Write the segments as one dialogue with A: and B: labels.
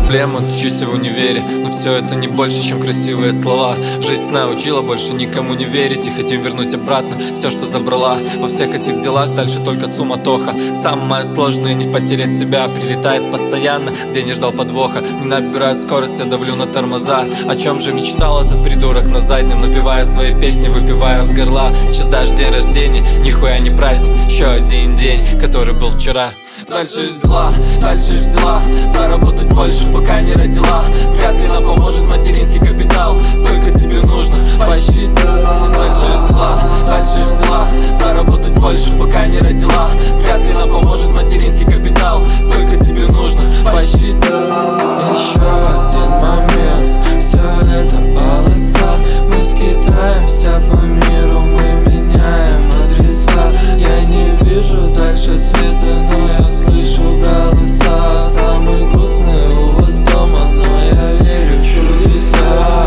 A: проблем, учусь в универе. Но все это не больше, чем красивые слова. Жизнь научила больше никому не верить и хотим вернуть обратно все, что забрала. Во всех этих делах дальше только суматоха. Самое сложное не потерять себя. Прилетает постоянно, где не ждал подвоха. Не набирает скорость, я давлю на тормоза. О чем же мечтал этот придурок на заднем, напевая свои песни, выпивая с горла. Сейчас даже день рождения, нихуя не праздник. Еще один день, который был вчера. Дальше ж дела, дальше ж дела. Заработать больше, пока не родила. Вряд ли нам поможет материнский капитал. Сколько тебе нужно, посчитай. Дальше ж дела, дальше ж дела. Заработать больше, пока не родила. Вряд ли нам поможет материнский капитал. Сколько тебе нужно, посчитай.
B: Еще один момент, все это полоса. Мы скитаемся по миру, мы меняем адреса. Я не вижу дальше света, но я слышу голоса. Самый грустный у вас дома, но я верю в чудеса.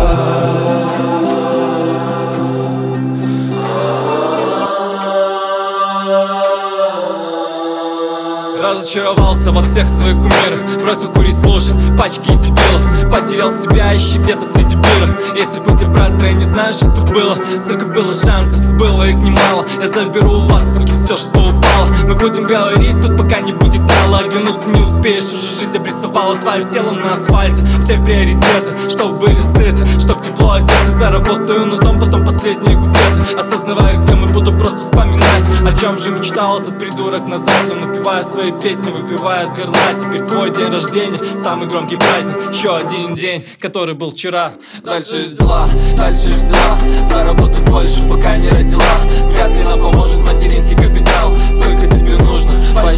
A: Разочаровался во всех своих кумирах. Бросил курить, слушать пачки дебилов. Потерял себя, ищи где-то среди бирок. Если бы ты, брат, я не знаю, что это было. Сколько было шансов, было их немало. Я заберу у вас, суки, все, что упало. Мы будем говорить тут, пока не будет нала. Оглянуться не успеешь, уже жизнь обрисовала твое тело на асфальте. Все приоритеты, чтоб были сыты, чтоб тепло одеты. Заработаю на дом, потом последние куплеты. Осознавая, где мы, буду просто вспоминать. О чем же мечтал этот придурок на заднем, напевая свои песни, выпивая с горла. Теперь твой день рождения, самый громкий праздник. Еще один день, который был вчера.
B: Дальше ж дела, дальше ж дела. Заработать больше, пока не родила. Вряд ли нам поможет материнский капитал. Сколько тебе нужно,